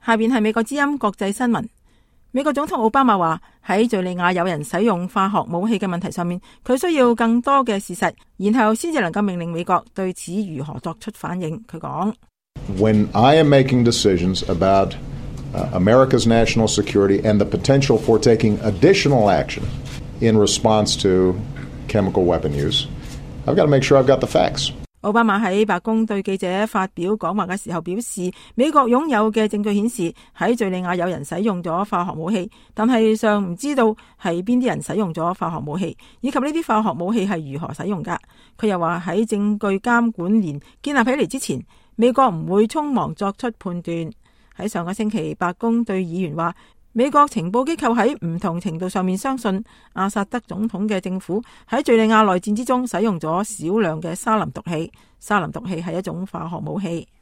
下邊係美國之音國際新聞。美國總統奧巴馬話喺敘利亞有人使用化學武器嘅問題上面，佢需要更多嘅事實，然後先至能夠命令美國對此如何作出反應。佢講 ：When I am making decisions about America's national security and the potential for taking additional action in response to chemical weapon use, I've got to make sure I've got the facts. 奧巴馬喺白宮對記者發表講話嘅時候表示，美國擁有嘅證據顯示喺敘利亞有人使用咗化學武器，但係尚唔知道係邊啲人使用咗化學武器，以及呢啲化學武器係如何使用㗎。佢又話喺證據監管鏈建立起嚟之前，美國唔會匆忙作出判斷。喺上個星期，白宮對議員話，美國情報機構喺唔同程度上面相信阿薩德總統嘅政府喺敘利亞內戰之中使用咗少量嘅沙林毒氣。沙林毒氣係一種化學武器。